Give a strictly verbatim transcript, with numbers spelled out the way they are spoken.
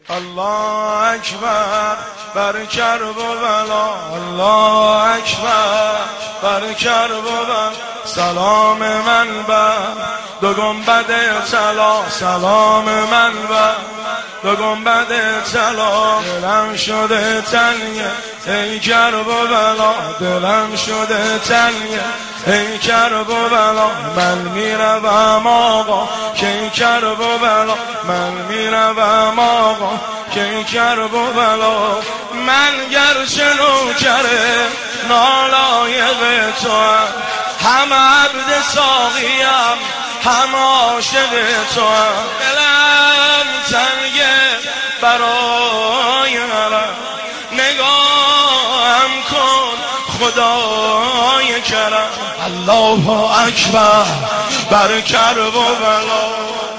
الله اکبر بر کرب و بلا، الله اکبر بر کرب و بلا. سلام من بر دو گنبد طلا، سلام من بر دو گنبد طلا. دلم شده تنگه ای کرب و بلا، دلم شده تنگه ای کرب و بلا. من میروم آقا که ای کرب و بلا، من میروم آقا که ای کرب و بلا. من گرچه نوکره نالایق توام، هم عبد ساقیم هم عاشق توام. دلم تنگه برای حرم، نگاهم کن خدای کرم. الله اکبر بر کرب و بلا.